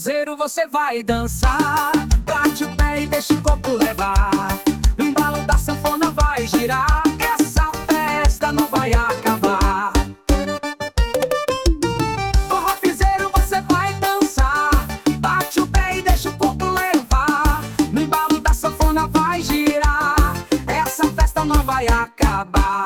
piseiro você vai dançar. Bate o pé e deixa o corpo levar. O embalo da sanfona vai girar. Essa festa não vai acabar. Forró piseiro você vai dançar. Bate o pé e deixa o corpo levar. No embalo da sanfona vai girar. Essa festa não vai acabar.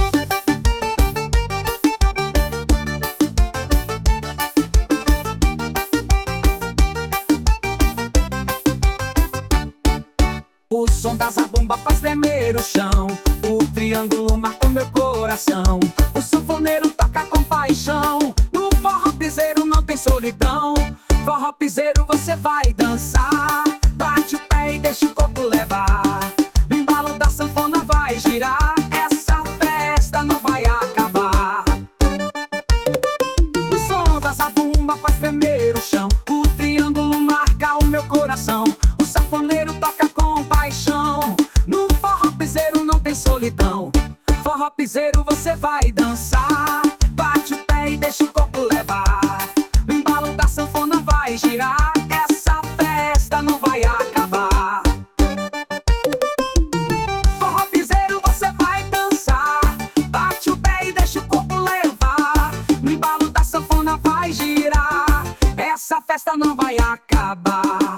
O som da zabumba faz tremer o chão. O triângulo marca o meu coração. O sanfoneiro toca com paixão. No forró piseiro não tem solidão. Forró piseiro você vai dançar. Bate o pé e deixa o corpo levar. O embalo da sanfona vai girar. Essa festa não vai acabar. O som da zabumba faz tremer o chão. O triângulo marca o meu coração. O sanfoneiro toca com paixão. No forró piseiro não tem solidão. Forró piseiro você vai dançar. Bate o pé e deixa o corpo levar. O embalo da sanfona vai girar. Essa festa não vai acabar. Forró piseiro você vai dançar. Bate o pé e deixa o corpo levar. No embalo da sanfona vai girar. Essa festa não vai acabar.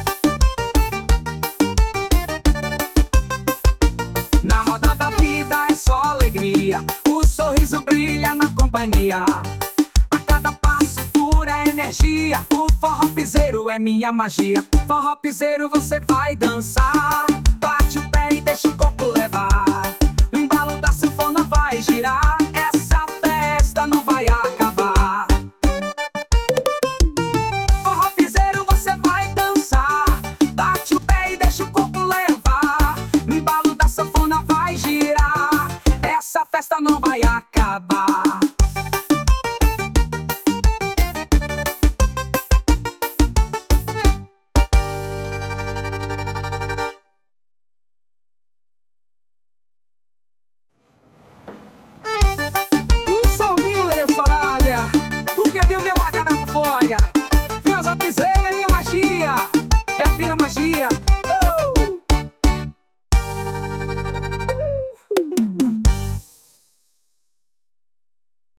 Na roda da vida é só alegria. O sorriso brilha na companhia. A cada passo pura energia. O forró piseiro é minha magia. Forró piseiro você vai dançar.